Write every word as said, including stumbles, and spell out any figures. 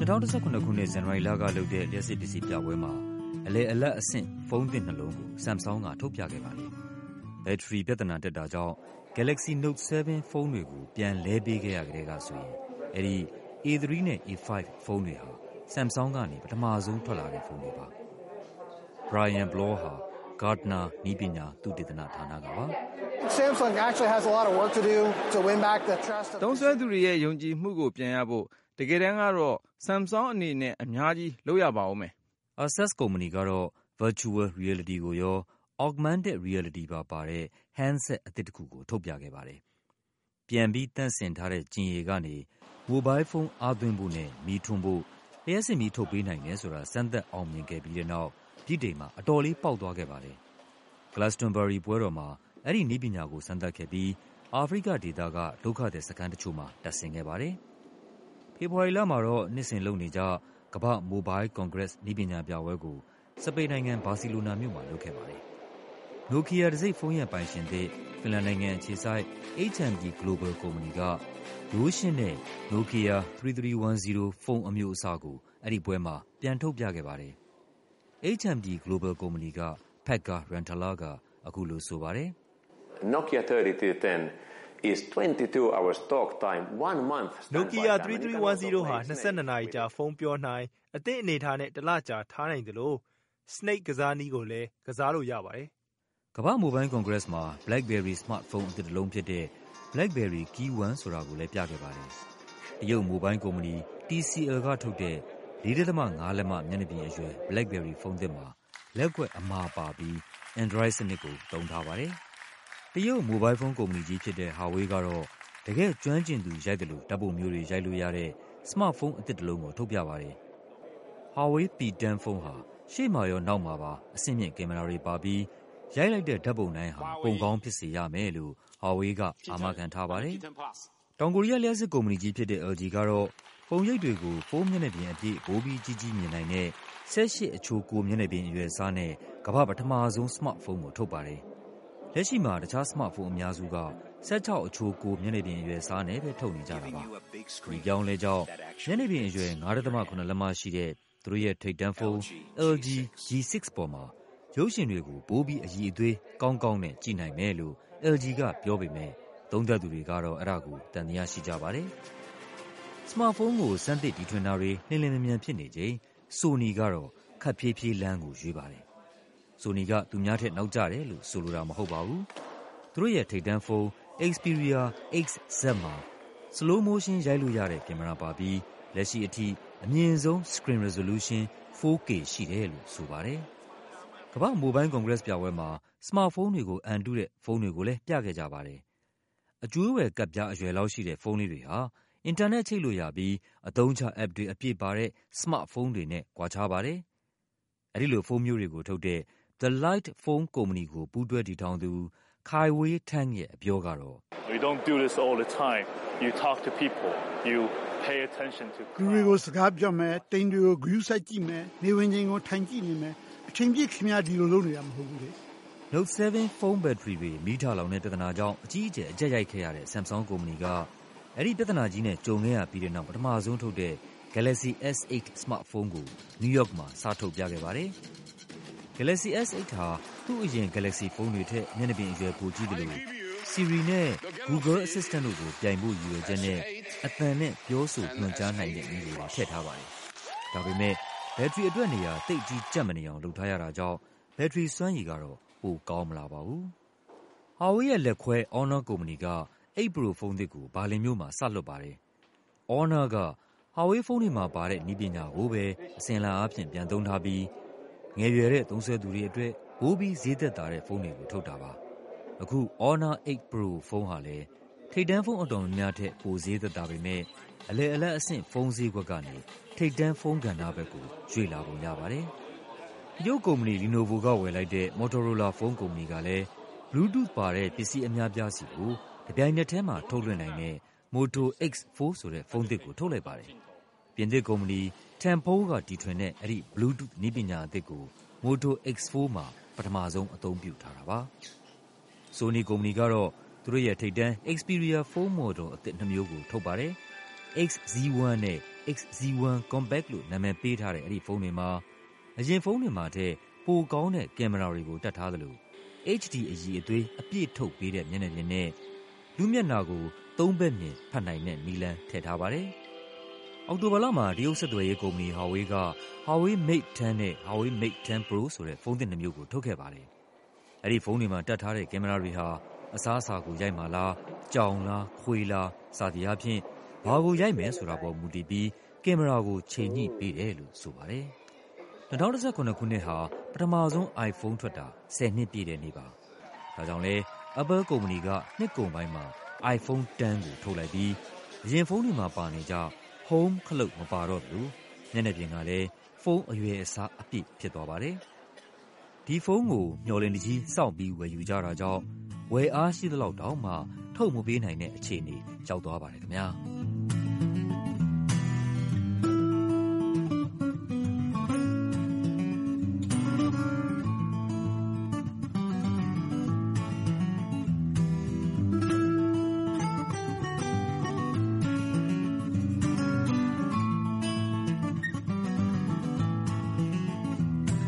twenty eighteenခုနှစ်ဇန်နဝါရီလကလုပ်တဲ့လျှပ်စစ်ပစ္စည်းပြပွဲမှာအလဲအလတ်အဆင့်ဖုန်းသစ်နှလုံးကို Samsung ကထုတ်ပြခဲ့ပါတယ်။ ဘက်ထရီပြဿနာတက်တာကြောင့် Galaxy Note seven ဖုန်းတွေကိုပြန်လဲပေးခဲ့ရတဲ့ကဆိုရင်အဲဒီ A three နဲ့ A five ဖုန်းတွေဟာ Samsung ကနေပထမဆုံးထွက်လာတဲ့ဖုန်းတွေပါ။ Brian Bloor ဟာ Gartner နည်းပညာသုတေသနဌာနကပါ။ Samsung actually has a lot of work to do to win back the trust of သုံးစွဲသူတွေရဲ့ယုံကြည်မှုကိုပြန်ရဖို့တကယ်တမ်းကတော့ Samsung အနေနဲ့အများကြီးလုပ်ရပါဦးမယ်။ Asus ကုမ္ပဏီကတော့ Virtual Reality ကိုရော Augmented Reality ပါပါတဲ့ handset အသစ်တစ်ခုကိုထုတ်ပြခဲ့ပါတယ်။ပြန်ပြီးသန့်စင်ထားတဲ့ကျင်ရည်ကနေ Mobile phone အားသွင်းဖို့နဲ့မီးထွန်းဖို့လျှပ်စစ်မီးထုတ်ပေးနိုင်တယ်ဆိုတာစမ်းသပ်အောင်မြင်ခဲ့ပြီးတဲ့နောက်ဗြိတိန်မှာအတော်လေးပေါက်သွားခဲ့ပါတယ်။ Glastonbury ပွဲတော်မှာအဲ့ဒီနည်းပညာကိုစမ်းသပ်ခဲ့ပြီးအာဖရိကဒေသကဒုက္ခသည်စခန်းတချို့မှာတပ်ဆင်ခဲ့ပါတယ်။ဖေဖော်ဝါရီလမှာတော့နှစ်စဉ်လုပ်နေကြကမ္ဘာ့ Mobile Congress နည်းပညာပြပွဲကိုစပိန်နိုင်ငံဘာစီလိုနာမြို့မှာလုပ်ခဲ့ပါတယ်။ Nokia တံဆိပ်ဖုန်းရဲ့ပိုင်ရှင်သစ်ဖင်လန်နိုင်ငံအခြေစိုက် H M D Global ကုမ္ပဏီကရိုးရှင်းတဲ့ Nokia thirty-three ten ဖုန်းအမျိုးအစားကိုအဲ့ဒီပွဲမှာပြန်ထုတ်ပြခဲ့ပါတယ်။ H M D Global ကုမ္ပဏီက Pekka Rantala ကအခုလိုဆိုပါတယ်။ Nokia thirty-three ten is twenty-two hours talk time one month Nokia thirty-three ten ဟာtwenty-twoနာရီကြာဖုန်းပြောနိုင်အသင့်အနေထားနဲ့တလကြာထားနိုင်သလို Snake ကစားနည်းကိုလည်းကစားလို့ရပါတယ်။ကမ္ဘာ့ Mobile Congress မှာ BlackBerry smartphone အသစ်တစ်လုံးဖြစ်တဲ့ BlackBerry Key one ဆိုတာကိုလည်းပြခဲ့ပါတယ်။တရုတ် Mobile ကုမ္ပဏီ T C L ကထုတ်တဲ့ four point five လက်မမျက်နှာပြင်အရွယ် BlackBerry ဖုန်းသစ်မှာလက်ကွက်အမာပါပြီး Android စနစ်ကိုသုံးထားပါတယ်။တရုတ် Mobile phone ကုမ္ပဏီကြီးဖြစ်တဲ့ Huawei ကတော့တကယ့်ကျွမ်းကျင်သူရိုက်သလိုဓာတ်ပုံမျိုးတွေရိုက်လို့ရတဲ့ smartphone အသစ်တစ်လုံးကိုထုတ်ပြပါတယ်။ Huawei P ten ဖုန်းဟာရှေ့မှာရောနောက်မှာပါအဆင့်မြင့်ကင်မရာတွေပါပြီးရိုက်လိုက်တဲ့ဓာတ်ပုံတိုင်းဟာပုံကောင်းဖြစ်စေရမယ်လို့ Huawei ကအာမခံထားပါတယ်။တောင်ကိုရီးယားလျှပ်စစ်ကုမ္ပဏီကြီးဖြစ်တဲ့ L G ကတော့ပုံရိပ်တွေကိုဖုန်းမျက်နှာပြင်အပြည့်ပိုပြီးကြီးကြီးမြင်နိုင်တဲ့eighteenအချိုးnineမျက်နှာပြင်အရွယ်အစားနဲ့ကမ္ဘာ့ပထမဆုံး smartphone ကိုထုတ်ပါတယ်။လက်ရှိမှာတခြား smartphone အများစုကsixteenအချိုးnineမျက်နှာပြင်အရွယ်အစားနဲ့ပဲထုတ်နေကြတာပါ။ဒီပြောင်းလဲကြောင့်မျက်နှာပြင်အရွယ်five point sevenလက်မရှိတဲ့သူတို့ရဲ့ထိပ်တန်းဖုန်း L G G six ပေါ်မှာရုပ်ရှင်တွေကိုပိုပြီးအရည်အသွေးကောင်းကောင်းနဲ့ကြည့်နိုင်မယ်လို့ L G ကပြောပေမဲ့သုံးသပ်သူတွေကတော့အဲ့ဒါကိုသံသယရှိကြပါတယ်။ smartphone ကိုစမ်းသစ်တီထွင်တာတွေလျင်လျင်မြန်မြန်ဖြစ်နေချိန် Sony ကတော့ခပ်ဖြည်းဖြည်းလမ်းကိုရွေးပါတယ်။ Sony ကသူများထက်နောက်ကျတယ်လို့ဆိုလိုတာမဟုတ်ပါဘူး။သူတို့ရဲ့ထိပ်တန်းဖုန်း Xperia X Z မှာ slow motion ရိုက်လို့ရတဲ့ကင်မရာပါပြီးလက်ရှိအထိအမြင့်ဆုံး screen resolution four K ရှိတယ်လို့ဆိုပါတယ်။ကမ္ဘာ့ Mobile Congress ပြပွဲမှာ smartphone တွေကိုအန်တုတဲ့ဖုန်းတွေကိုလည်းပြခဲ့ကြပါတယ်။အကျွေးဝယ်ကပ်ပြားအရွယ်လောက်ရှိတဲ့ဖုန်းလေးတွေဟာအင်တာနက်ချိတ်လို့ရပြီးအသုံးချ app တွေအပြည့်ပါတဲ့ smartphone တွေနဲ့ကွာခြားပါတယ်။အဲဒီလိုဖုန်းမျိုးတွေကိုထုတ်တဲ့ The Light Phone ကုမ္ပဏီကိုပူးတွဲတည်ထောင်သူ Kai-Wei Tang ရဲ့အပြောကတော့ We don't do this all the time. You talk to people. You pay attention to လူတွေကိုစကားပြောမယ်တိမ်တွေကို group စိုက်ကြည့်မယ်နေဝင်ချင်းကိုထိုင်ကြည့်နေမယ်အချိန်ပြည့်ခင်ဗျာဒီလိုလုပ်နေရမှာမဟုတ်ဘူးလေ Note seven ဖုန်းဘက်ထရီတွေမီးထလောင်တဲ့ပြဿနာကြောင့်အကြီးအကျယ်အကျက်ရိုက်ခဲ့ရတဲ့ Samsung ကုမ္ပဏီကအဲ့ဒီပြဿနာကြီးနဲ့ကြုံခဲ့ရပြီးတဲ့နောက်ပထမဆုံးထုတ်တဲ့ Galaxy S eight smartphone ကို New York မှာစထုတ်ပြခဲ့ပါတယ်။ Galaxy S eight ဟာသူ့အရင် Galaxy ဖုန်းတွေထက်မျက်နှာပြင်အရွယ်ပိုကြီးတယ်လို့ Siri နဲ့ Google Assistant တို့ကိုပြိုင်ဖို့ရည်ရွယ်ချက်နဲ့အသံနဲ့ပြောဆိုညွှန်ကြားနိုင်တဲ့နည်းတွေထည့်ထားပါတယ်။ဒါပေမဲ့ဘက်ထရီအတွက်နေရာတိတ်ကြီးကြပ်မနေအောင်လုပ်ထားရတာကြောင့်ဘက်ထရီစွမ်းရည်ကတော့ပိုကောင်းမလာပါဘူး။ Huawei ရဲ့လက်ခွဲ Honor ကုမ္ပဏီကeight Pro ဖုန်းသစ်ကိုဘာလင်မြို့မှာစလွှတ်ပါတယ်။ Honor က Huawei ဖုန်းတွေမှာပါတဲ့နည်းပညာကိုပဲအစဉ်အလာအားဖြင့်ပြန်သုံးထားပြီးငယ်ရွယ်တဲ့သုံးစွဲသူတွေအတွက်ပိုပြီးဈေးသက်သာတဲ့ဖုန်းတွေကိုထုတ်တာပါ။အခု Honor eight Pro ဖုန်းဟာလည်းထိပ်တန်းဖုန်းအတော်များများထက်ပိုဈေးသက်သာပေမဲ့အလယ်အလတ်အဆင့်ဖုန်းဈေးကွက်ကနေထိပ်တန်းဖုန်းကဏ္ဍဘက်ကိုရွေ့လာပုံရပါတယ်။တရုတ်ကုမ္ပဏီ Lenovo ကဝယ်လိုက်တဲ့ Motorola ဖုန်းကုမ္ပဏီကလည်း Bluetooth ပါတဲ့ပစ္စည်းအများပြားစီကိုတပြိုင်နက်တည်းမှာထုတ်လွှင့်နိုင်တဲ့ Moto X four ဆိုတဲ့ဖုန်းသစ်ကိုထုတ်လိုက်ပါတယ်။ပြင်သစ်ကုမ္ပဏီ Tempo ကတီထွင်တဲ့အဲ့ဒီ Bluetooth နည်းပညာအသစ်ကို Moto X four မှာပထမဆုံးအသုံးပြုထားတာပါ။ Sony ကုမ္ပဏီကတော့သူတို့ရဲ့ထိပ်တန်း Xperia phone model အသစ်နှစ်မျိုးကိုထုတ်ပါတယ်။ X Z one နဲ့ X Z one Compact လို့နာမည်ပေးထားတဲ့အဲ့ဒီဖုန်းတွေမှာအရင်ဖုန်းတွေမှာတည်းပိုကောင်းတဲ့ကင်မရာတွေကိုတပ်ထားသလို H D အရည်အသွေးအပြည့်ထုတ်ပေးတဲ့မျက်နှာပြင်နဲ့လူမျက်နှာကိုသုံးဘက်မြင်ဖတ်နိုင်တဲ့မီလန်းထည့်ထားပါတယ်။အောက်တိုဘာလမှာတရုတ်ဆက်သွယ်ရေးကုမ္ပဏီ Huawei က Huawei Mate ten နဲ့ Huawei Mate ten Pro ဆိုတဲ့ဖုန်းသစ်နှစ်မျိုးကိုထုတ်ခဲ့ပါတယ်။အဲ့ဒီဖုန်းတွေမှာတပ်ထားတဲ့ကင်မရာတွေဟာအစားအစာကိုရိုက်မှာလား၊ကြောင်လား၊ခွေလားစသည်အားဖြင့်ဘာကိုရိုက်မယ်ဆိုတာပေါ်မူတည်ပြီးကင်မရာကိုချိန်ညှိပေးတယ်လို့ဆိုပါတယ်။၂၀၁၇ခုနှစ်ဟာပထမဆုံး iPhone ထွက်တာဆယ်နှစ်ပြည့်တဲ့နေ့ပါ။ဒါကြောင့်လဲ Apple ကုမ္ပဏီကနှစ်ကုန်ပိုင်းမှာ iPhone ten ကိုထုတ်လိုက်ပြီးအရင်ဖုန်းတွေမှာပါနေကြ Home ခလုတ်မပါတော့ဘူးမျက်နှာပြင်ကလည်းဖုန်းအရွယ်အစားအပြည့်ဖြစ်သွားပါတယ်။ဒီဖုန်းကိုမျှော်လင့်တကြီးစောင့်ပြီးဝယ်ယူကြတာကြောင့်ဝယ်အားရှိသလောက်တောင်မှထုတ်မပေးနိုင်တဲ့အခြေအနေရောက်သွားပါတယ်ခင်ဗျာ။